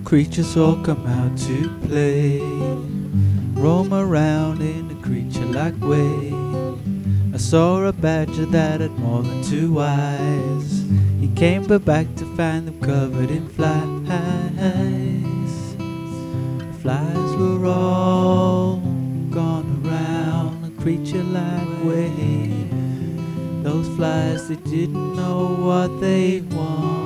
creatures all come out to play, roam around in a creature-like way. I saw a badger that had more than 2 eyes. He came but back to find them covered in flies. The flies were all gone around a creature-like way. Those flies, they didn't know what they want.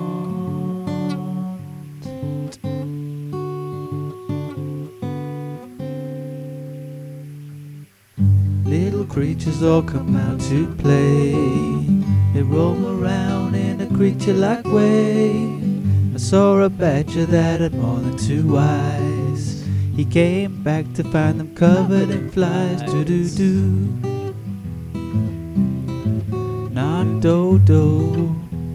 Little creatures all come out to play. They roam around in a creature-like way. I saw a badger that had more than 2 eyes. He came back to find them covered in flies. Do-do-do, not-do-do.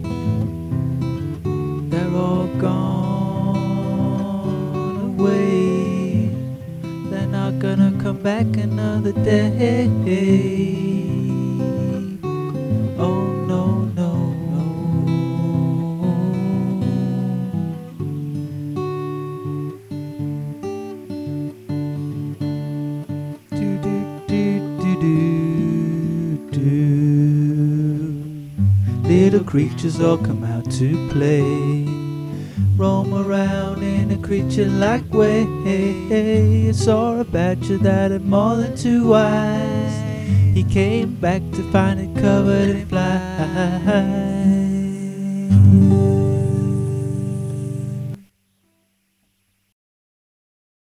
They're all gone away. They're not gonna come back another day. Oh no, no. Do do do do do do. Little creatures all come out to play, roam around in a creature-like way. I saw a badger that had more than 2 eyes. He came back to find it covered in flies.